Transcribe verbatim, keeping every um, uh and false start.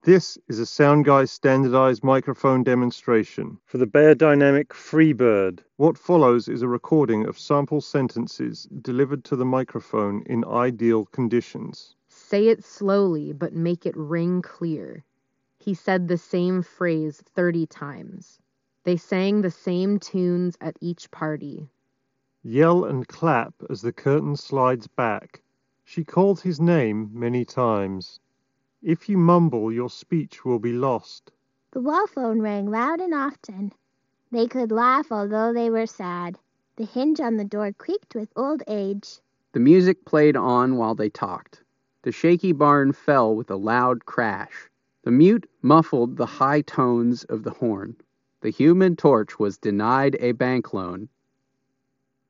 This is a Soundguy standardized microphone demonstration for the Beyerdynamic Freebird. What follows is a recording of sample sentences delivered to the microphone in ideal conditions. Say it slowly, but make it ring clear. He said the same phrase thirty times. They sang the same tunes at each party. Yell and clap as the curtain slides back. She called his name many times. If you mumble, your speech will be lost. The wall phone rang loud and often. They could laugh although they were sad. The hinge on the door creaked with old age. The music played on while they talked. The shaky barn fell with a loud crash. The mute muffled the high tones of the horn. The Human Torch was denied a bank loan.